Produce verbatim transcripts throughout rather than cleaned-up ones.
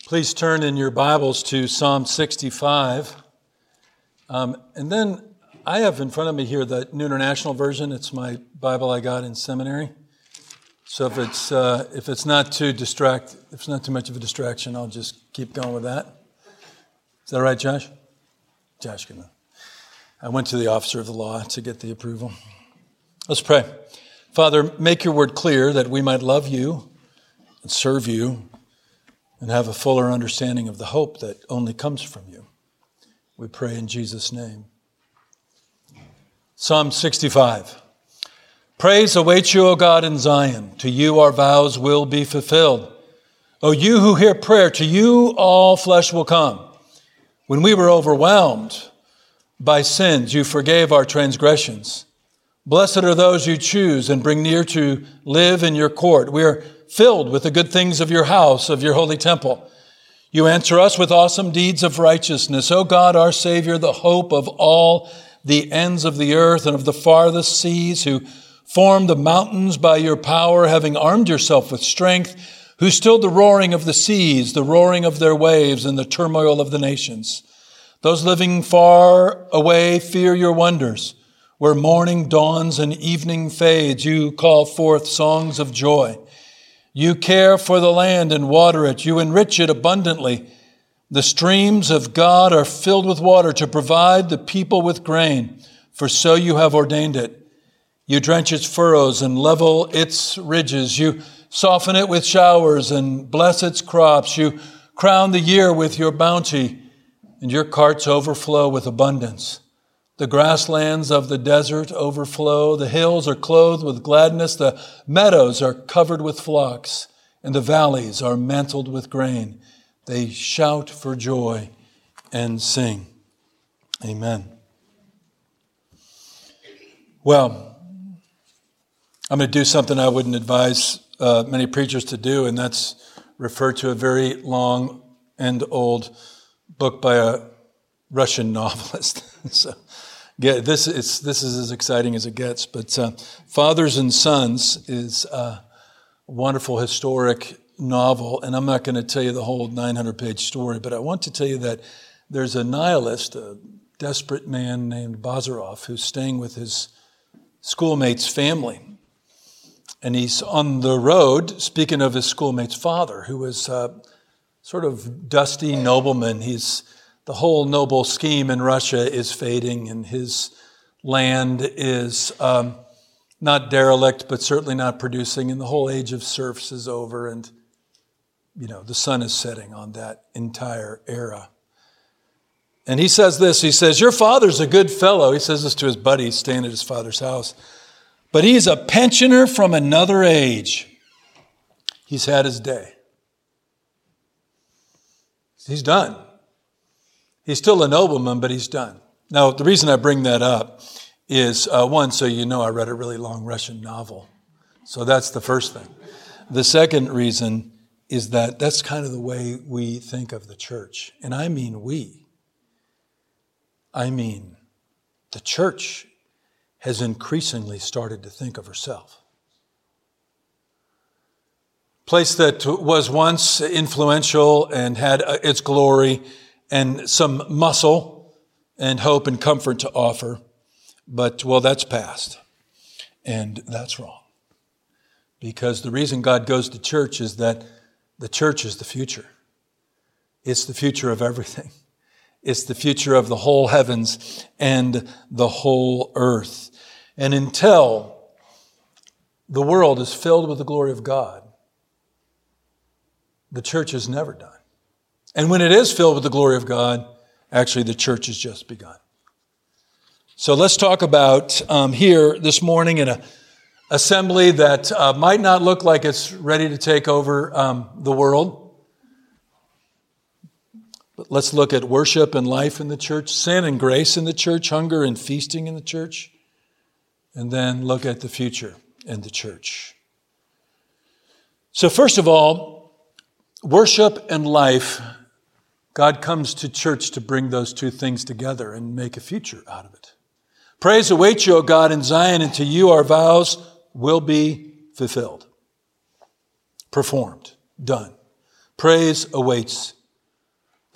Please turn in your Bibles to Psalm sixty-five. Um, and then I have in front of me here the New International Version. It's my Bible I got in seminary. So if it's uh, if it's not too distract, if it's not too much of a distraction, I'll just keep going with that. Is that all right, Josh? Josh, come on. I went to the officer of the law to get the approval. Let's pray. Father, make your word clear that we might love you and serve you and have a fuller understanding of the hope that only comes from you. We pray in Jesus' name. Psalm sixty-five. Praise awaits you, O God, in Zion. To you our vows will be fulfilled. O you who hear prayer, to you all flesh will come. When we were overwhelmed by sins, you forgave our transgressions. Blessed are those you choose and bring near to live in your court. We are filled with the good things of your house, of your holy temple. You answer us with awesome deeds of righteousness. O God, our Savior, the hope of all the ends of the earth and of the farthest seas, who formed the mountains by your power, having armed yourself with strength, who stilled the roaring of the seas, the roaring of their waves, and the turmoil of the nations. Those living far away fear your wonders. Where morning dawns and evening fades, you call forth songs of joy. You care for the land and water it. You enrich it abundantly. The streams of God are filled with water to provide the people with grain, for so you have ordained it. You drench its furrows and level its ridges. You soften it with showers and bless its crops. You crown the year with your bounty, and your carts overflow with abundance. The grasslands of the desert overflow. The hills are clothed with gladness. The meadows are covered with flocks, and the valleys are mantled with grain. They shout for joy and sing. Amen. Well, I'm going to do something I wouldn't advise uh, many preachers to do, and that's refer to a very long and old book by a Russian novelist. so, yeah, this is this is as exciting as it gets. But uh, Fathers and Sons is a wonderful historic novel, and I'm not going to tell you the whole nine hundred page story, but I want to tell you that there's a nihilist, a desperate man named Bazarov, who's staying with his schoolmate's family. And he's on the road, speaking of his schoolmate's father, who was a sort of dusty nobleman. He's The whole noble scheme in Russia is fading, and his land is um, not derelict, but certainly not producing, and the whole age of serfs is over, and, you know, the sun is setting on that entire era. And he says this, he says, your father's a good fellow. He says this to his buddy staying at his father's house. But he's a pensioner from another age. He's had his day. He's done. He's still a nobleman, but he's done. Now, the reason I bring that up is, uh, one, so you know I read a really long Russian novel. So that's the first thing. The second reason is that that's kind of the way we think of the church. And I mean we. I mean the church has increasingly started to think of herself. Place that was once influential and had its glory and some muscle and hope and comfort to offer. But, well, that's past. And that's wrong. Because the reason God goes to church is that the church is the future. It's the future of everything. It's the future of the whole heavens and the whole earth. And until the world is filled with the glory of God, the church is never done. And when it is filled with the glory of God, actually the church has just begun. So let's talk about um, here this morning in an assembly that uh, might not look like it's ready to take over um, the world. But let's look at worship and life in the church, sin and grace in the church, hunger and feasting in the church, and then look at the future in the church. So first of all, worship and life. God comes to church to bring those two things together and make a future out of it. Praise awaits you, O God, in Zion, and to you our vows will be fulfilled, performed, done. Praise awaits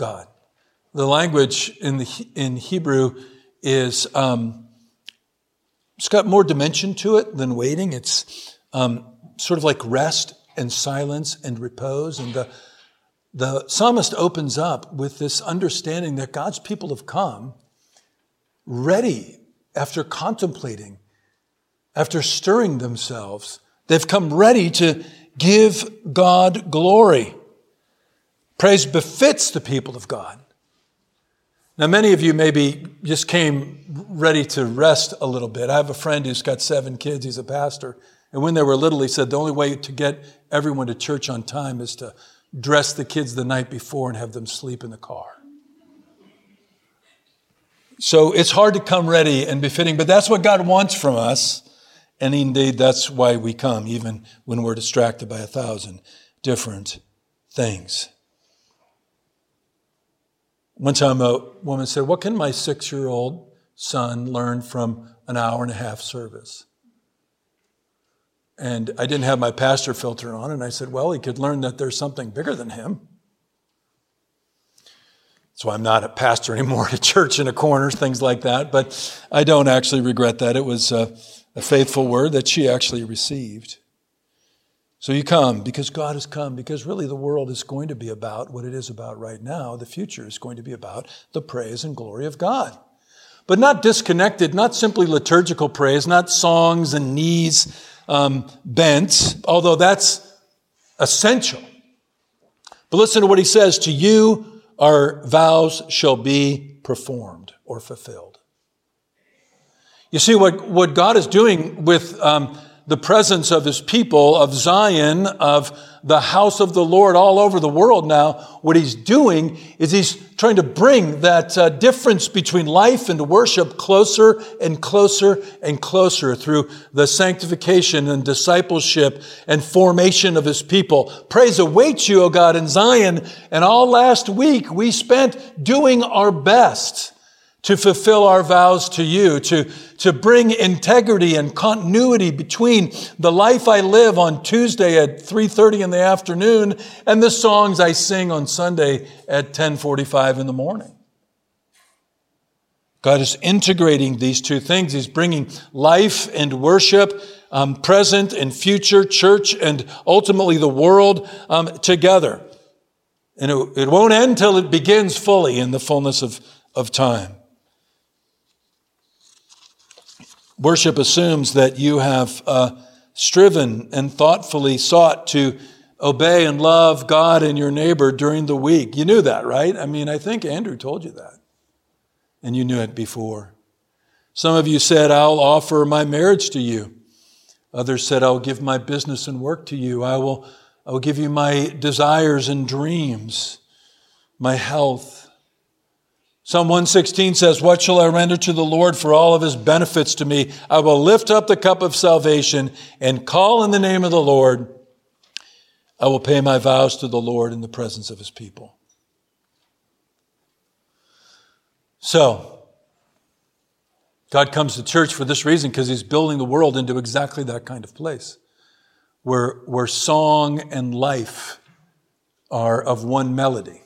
God. The language in the in Hebrew is um, it's got more dimension to it than waiting. It's um, sort of like rest and silence and repose. And the the psalmist opens up with this understanding that God's people have come ready after contemplating, after stirring themselves. They've come ready to give God glory. Praise befits the people of God. Now, many of you maybe just came ready to rest a little bit. I have a friend who's got seven kids. He's a pastor. And when they were little, he said the only way to get everyone to church on time is to dress the kids the night before and have them sleep in the car. So it's hard to come ready and befitting, but that's what God wants from us. And indeed, that's why we come, even when we're distracted by a thousand different things. One time a woman said, what can my six-year-old son learn from an hour and a half service? And I didn't have my pastor filter on, and I said, well, he could learn that there's something bigger than him. So I'm not a pastor anymore at a church in a corner, things like that. But I don't actually regret that. It was a, a faithful word that she actually received. So you come because God has come, because really the world is going to be about what it is about right now. The future is going to be about the praise and glory of God. But not disconnected, not simply liturgical praise, not songs and knees um, bent, although that's essential. But listen to what he says, to you our vows shall be performed or fulfilled. You see, what, what God is doing with um, the presence of his people, of Zion, of the house of the Lord all over the world now, what he's doing is he's trying to bring that uh, difference between life and worship closer and closer and closer through the sanctification and discipleship and formation of his people. Praise awaits you, O God, in Zion. And all last week we spent doing our best to fulfill our vows to you, to, to bring integrity and continuity between the life I live on Tuesday at three thirty in the afternoon and the songs I sing on Sunday at ten forty-five in the morning. God is integrating these two things. He's bringing life and worship, um, present and future, church and ultimately the world um, together. And it, it won't end till it begins fully in the fullness of, of time. Worship assumes that you have uh, striven and thoughtfully sought to obey and love God and your neighbor during the week. You knew that, right? I mean, I think Andrew told you that. And you knew it before. Some of you said, I'll offer my marriage to you. Others said, I'll give my business and work to you. I will, I will give you my desires and dreams, my health. Psalm one sixteen says, what shall I render to the Lord for all of his benefits to me? I will lift up the cup of salvation and call in the name of the Lord. I will pay my vows to the Lord in the presence of his people. So, God comes to church for this reason, because he's building the world into exactly that kind of place where, where song and life are of one melody.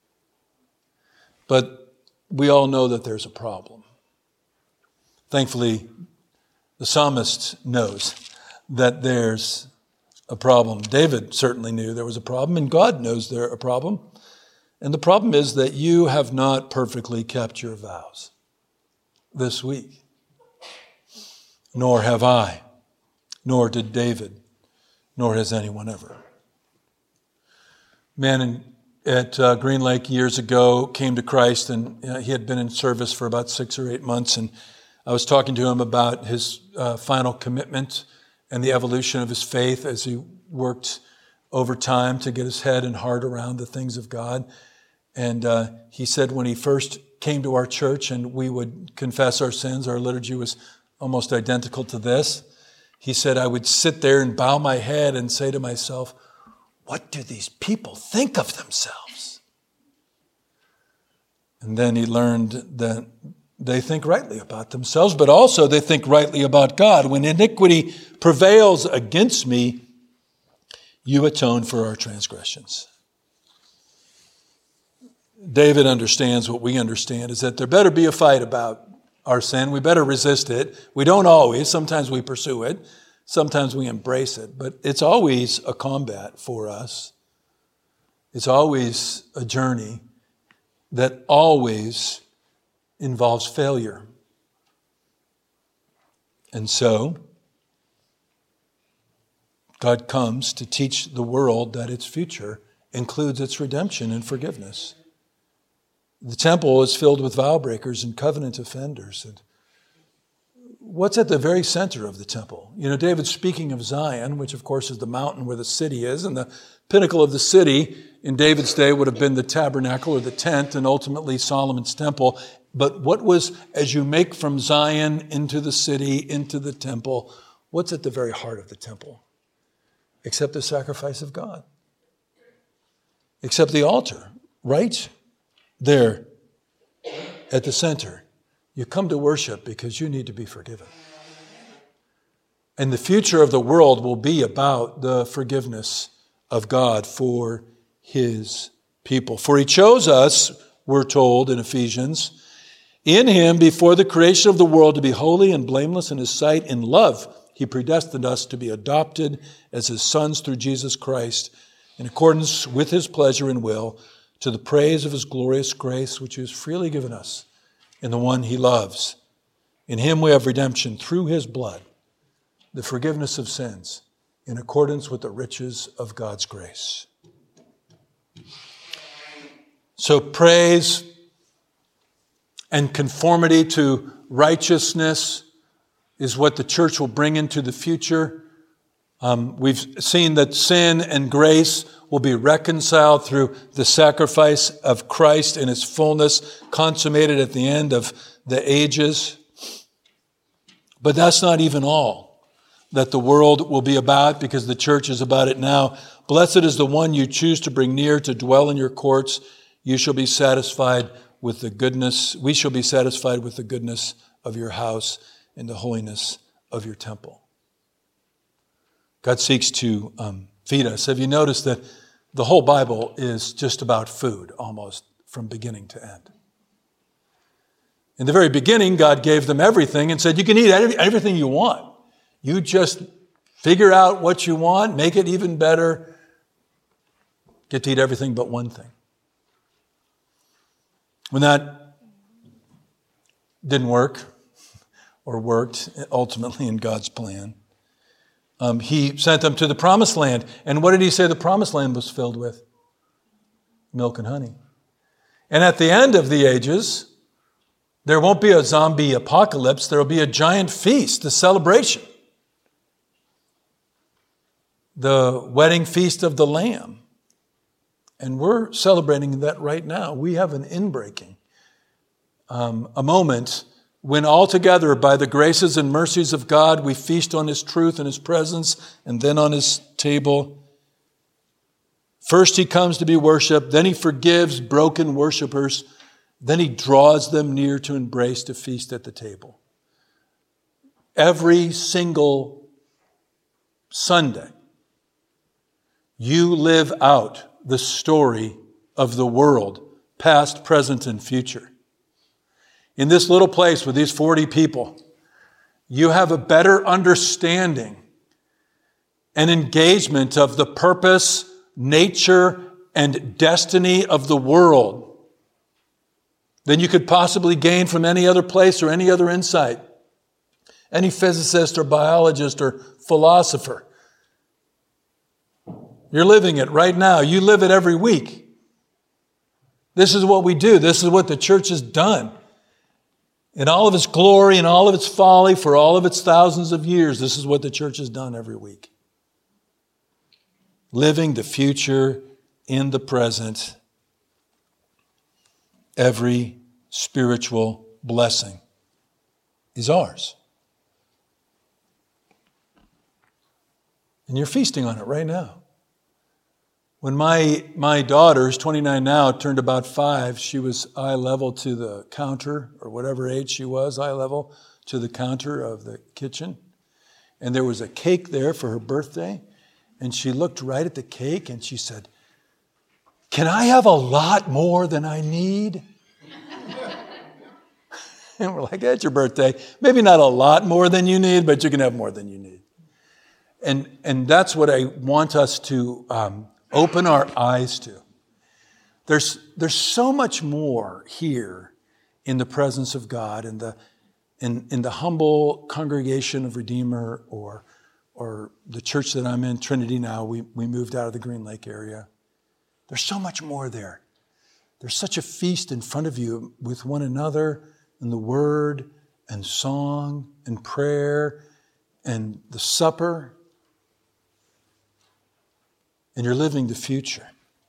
But we all know that there's a problem. Thankfully, the psalmist knows that there's a problem. David certainly knew there was a problem, and God knows there's a problem. And the problem is that you have not perfectly kept your vows this week. Nor have I, nor did David, nor has anyone ever. Man in at uh, Green Lake years ago came to Christ, and uh, he had been in service for about six or eight months. And I was talking to him about his uh, final commitment and the evolution of his faith as he worked over time to get his head and heart around the things of God. And uh, he said when he first came to our church and we would confess our sins, our liturgy was almost identical to this. He said, I would sit there and bow my head and say to myself, what do these people think of themselves? And then he learned that they think rightly about themselves, but also they think rightly about God. When iniquity prevails against me, you atone for our transgressions. David understands what we understand, is that there better be a fight about our sin. We better resist it. We don't always. Sometimes we pursue it. Sometimes we embrace it. But it's always a combat for us. It's always a journey that always involves failure. And so, God comes to teach the world that its future includes its redemption and forgiveness. The temple is filled with vow breakers and covenant offenders. And what's at the very center of the temple? You know, David's speaking of Zion, which of course is the mountain where the city is, and the pinnacle of the city in David's day would have been the tabernacle or the tent, and ultimately Solomon's temple. But what was, as you make from Zion into the city, into the temple, what's at the very heart of the temple? Except the sacrifice of God. Except the altar, right there at the center. You come to worship because you need to be forgiven. And the future of the world will be about the forgiveness of God for his people. For he chose us, we're told in Ephesians, in him before the creation of the world to be holy and blameless in his sight. In love, he predestined us to be adopted as his sons through Jesus Christ, in accordance with his pleasure and will, to the praise of his glorious grace, which he has freely given us in the one he loves. In him we have redemption through his blood, the forgiveness of sins, in accordance with the riches of God's grace. So praise and conformity to righteousness is what the church will bring into the future. Um, we've seen that sin and grace will be reconciled through the sacrifice of Christ in his fullness, consummated at the end of the ages. But that's not even all that the world will be about, because the church is about it now. Blessed is the one you choose to bring near to dwell in your courts. You shall be satisfied with the goodness. We shall be satisfied with the goodness of your house and the holiness of your temple. God seeks to um, feed us. Have you noticed that the whole Bible is just about food, almost from beginning to end? In the very beginning, God gave them everything and said, you can eat everything you want. You just figure out what you want, make it even better. Get to eat everything but one thing. When that didn't work, or worked ultimately in God's plan, Um, he sent them to the promised land. And what did he say the promised land was filled with? Milk and honey. And at the end of the ages, there won't be a zombie apocalypse. There will be a giant feast, a celebration. The wedding feast of the Lamb. And we're celebrating that right now. We have an inbreaking, um, a moment when altogether, by the graces and mercies of God, we feast on his truth and his presence, and then on his table. First he comes to be worshiped, then he forgives broken worshipers, then he draws them near to embrace, to feast at the table. Every single Sunday, you live out the story of the world, past, present, and future. In this little place with these forty people, you have a better understanding and engagement of the purpose, nature, and destiny of the world than you could possibly gain from any other place or any other insight, any physicist or biologist or philosopher. You're living it right now. You live it every week. This is what we do. This is what the church has done. In all of its glory and all of its folly for all of its thousands of years, this is what the church has done every week. Living the future in the present. Every spiritual blessing is ours. And you're feasting on it right now. When my my daughter, who's twenty-nine now, turned about five, she was eye level to the counter, or whatever age she was, eye level to the counter of the kitchen. And there was a cake there for her birthday. And she looked right at the cake and she said, can I have a lot more than I need? And we're like, it's your birthday. Maybe not a lot more than you need, but you can have more than you need. And, and that's what I want us to um, open our eyes to. There's, there's so much more here in the presence of God, in the, in, in the humble congregation of Redeemer, or, or the church that I'm in, Trinity now. We, we moved out of the Green Lake area. There's so much more there. There's such a feast in front of you with one another, and the word, and song, and prayer, and the supper. And you're living the future.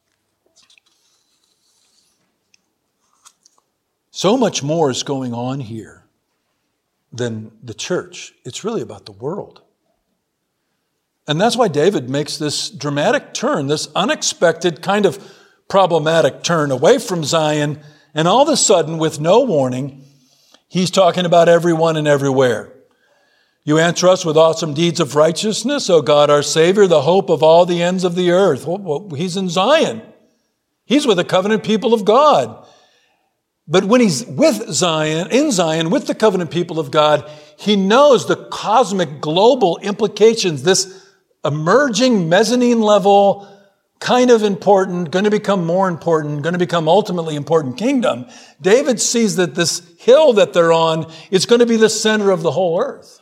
So much more is going on here than the church. It's really about the world. And that's why David makes this dramatic turn, this unexpected kind of problematic turn away from Zion. And all of a sudden, with no warning, he's talking about everyone and everywhere. You answer us with awesome deeds of righteousness, O God, our Savior, the hope of all the ends of the earth. Well, he's in Zion. He's with the covenant people of God. But when he's with Zion, in Zion, with the covenant people of God, he knows the cosmic global implications, this emerging mezzanine level, kind of important, going to become more important, going to become ultimately important kingdom. David sees that this hill that they're on is going to be the center of the whole earth.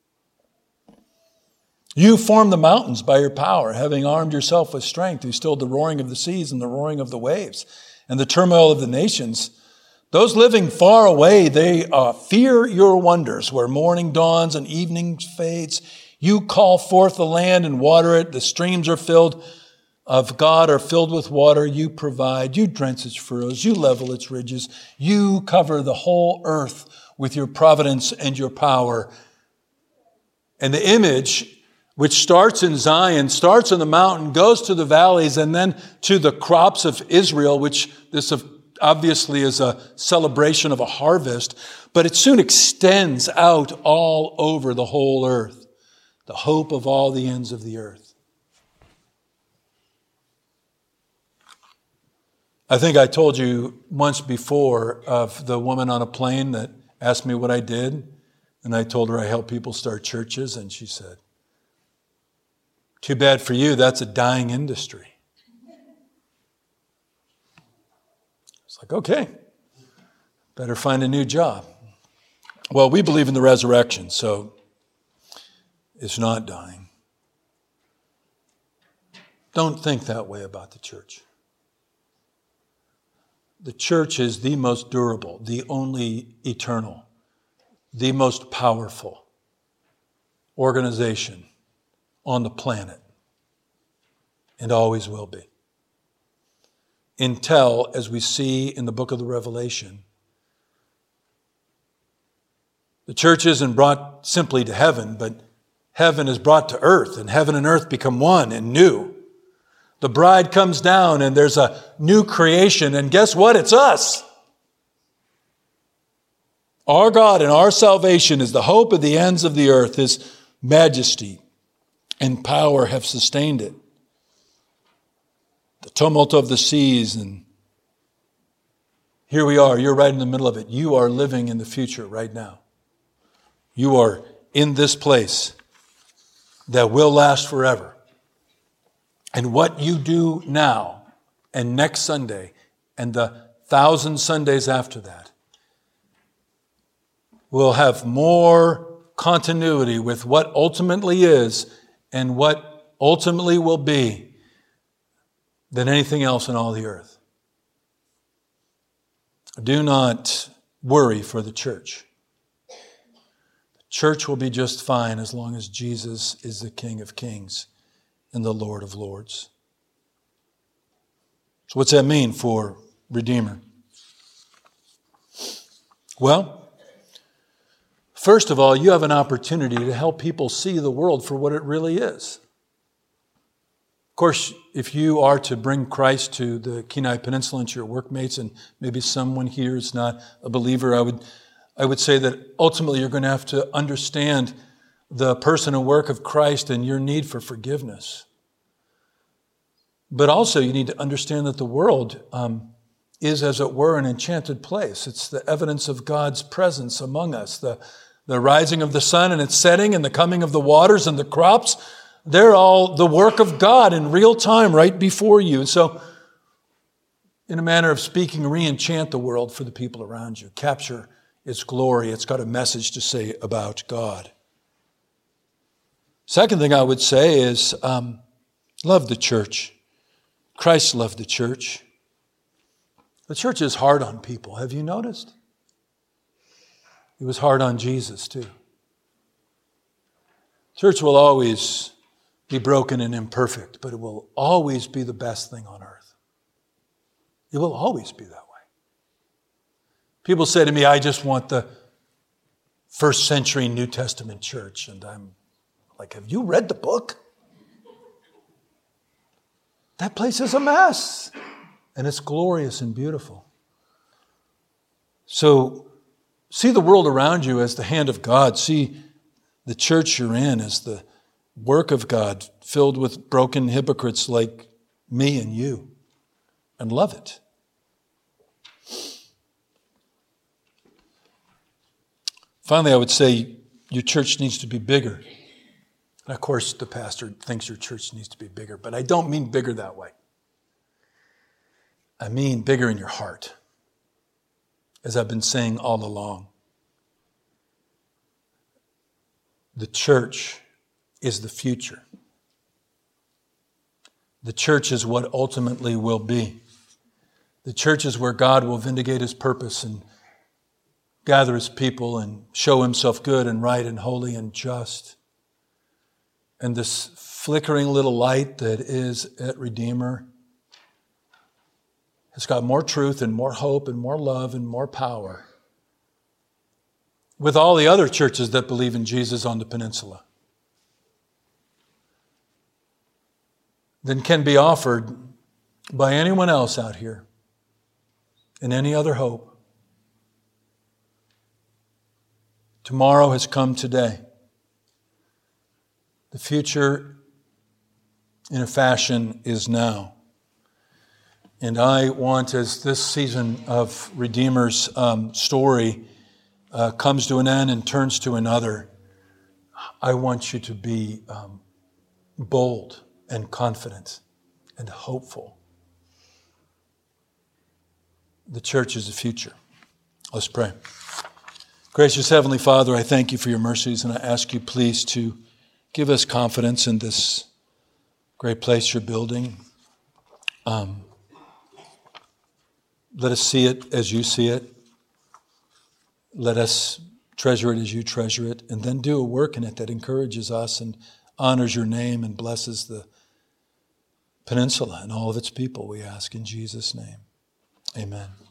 You formed the mountains by your power, having armed yourself with strength. You stilled the roaring of the seas and the roaring of the waves and the turmoil of the nations. Those living far away, they uh, fear your wonders, where morning dawns and evening fades. You call forth the land and water it. The streams are filled of God are filled with water. You provide. You drench its furrows. You level its ridges. You cover the whole earth with your providence and your power. And the image, which starts in Zion, starts in the mountain, goes to the valleys, and then to the crops of Israel, which this obviously is a celebration of a harvest, but it soon extends out all over the whole earth, the hope of all the ends of the earth. I think I told you once before of the woman on a plane that asked me what I did, and I told her I help people start churches, and she said, "Too bad for you, that's a dying industry." It's like, okay, better find a new job. Well, we believe in the resurrection, so it's not dying. Don't think that way about the church. The church is the most durable, the only eternal, the most powerful organization on the planet, and always will be. Until, as we see in the book of the Revelation, the church isn't brought simply to heaven, but heaven is brought to earth, and heaven and earth become one and new. The bride comes down, and there's a new creation, and guess what? It's us. Our God and our salvation is the hope of the ends of the earth. His majesty and power have sustained it. The tumult of the seas, and here we are. You're right in the middle of it. You are living in the future right now. You are in this place that will last forever. And what you do now and next Sunday and the thousand Sundays after that will have more continuity with what ultimately is and what ultimately will be than anything else in all the earth. Do not worry for the church. The church will be just fine as long as Jesus is the King of Kings and the Lord of Lords. So what's that mean for Redeemer? Well, first of all, you have an opportunity to help people see the world for what it really is. Of course, if you are to bring Christ to the Kenai Peninsula and to your workmates, and maybe someone here is not a believer, I would, I would say that ultimately you're going to have to understand the person and work of Christ and your need for forgiveness. But also you need to understand that the world um, is, as it were, an enchanted place. It's the evidence of God's presence among us. The, the rising of the sun and its setting and the coming of the waters and the crops, they're all the work of God in real time right before you. And so, in a manner of speaking, re-enchant the world for the people around you. Capture its glory. It's got a message to say about God. Second thing I would say is um, love the church. Christ loved the church. The church is hard on people. Have you noticed? It was hard on Jesus too. Church will always be broken and imperfect, but it will always be the best thing on earth. It will always be that way. People say to me, I just want the first century New Testament church. And I'm like, have you read the book? That place is a mess. And it's glorious and beautiful. So see the world around you as the hand of God. See the church you're in as the work of God, filled with broken hypocrites like me and you. And love it. Finally, I would say your church needs to be bigger. And of course, the pastor thinks your church needs to be bigger, but I don't mean bigger that way. I mean bigger in your heart, as I've been saying all along. The church is the future. The church is what ultimately will be. The church is where God will vindicate his purpose and gather his people and show himself good and right and holy and just. And this flickering little light that is at Redeemer has got more truth and more hope and more love and more power with all the other churches that believe in Jesus on the peninsula than can be offered by anyone else out here in any other hope. Tomorrow has come today. The future, in a fashion, is now. And I want, as this season of Redeemer's um, story uh, comes to an end and turns to another, I want you to be um, bold and confident and hopeful. The church is the future. Let's pray. Gracious Heavenly Father, I thank you for your mercies, and I ask you please to give us confidence in this great place you're building. Um, let us see it as you see it. Let us treasure it as you treasure it, and then do a work in it that encourages us and honors your name and blesses the peninsula and all of its people, we ask in Jesus' name. Amen.